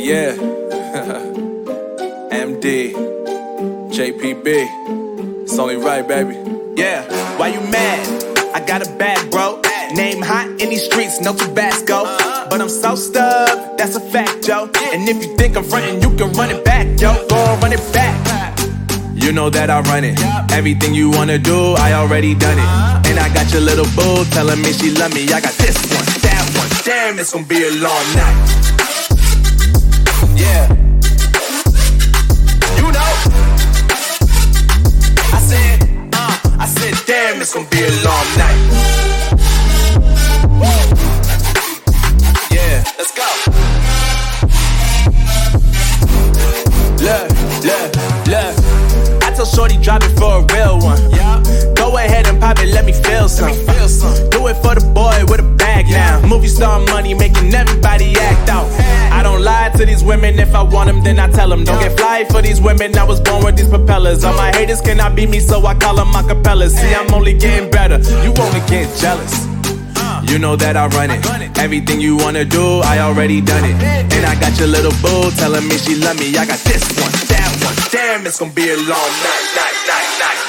Yeah. MD, JPB, it's only right, baby. Yeah, why you mad? I got a bag, bro. Name hot in these streets, no Tabasco. But I'm so stubbed, that's a fact, yo. And if you think I'm frontin', you can run it back, yo. Go on, run it back. You know that I run it. Everything you wanna do, I already done it. And I got your little boo telling me she love me. I got this one, that one. Damn, it's gonna be a long night. Yeah. You know. I said, damn, it's gonna be a long night. Yeah, let's go. Look. I told shorty drop it for a real one. Go ahead and pop it, let me feel some. Do it for the boy with a bag now. Movie star money making everybody act out. I don't lie to these women, if I want them then I tell them. Don't get fly for these women, I was born with these propellers. All my haters cannot beat me, so I call them acapellas. See, I'm only getting better, you only get jealous. You know that I run it. Everything you wanna do, I already done it. And I got your little boo telling me she love me. I got this one, that one. Damn, it's gonna be a long night.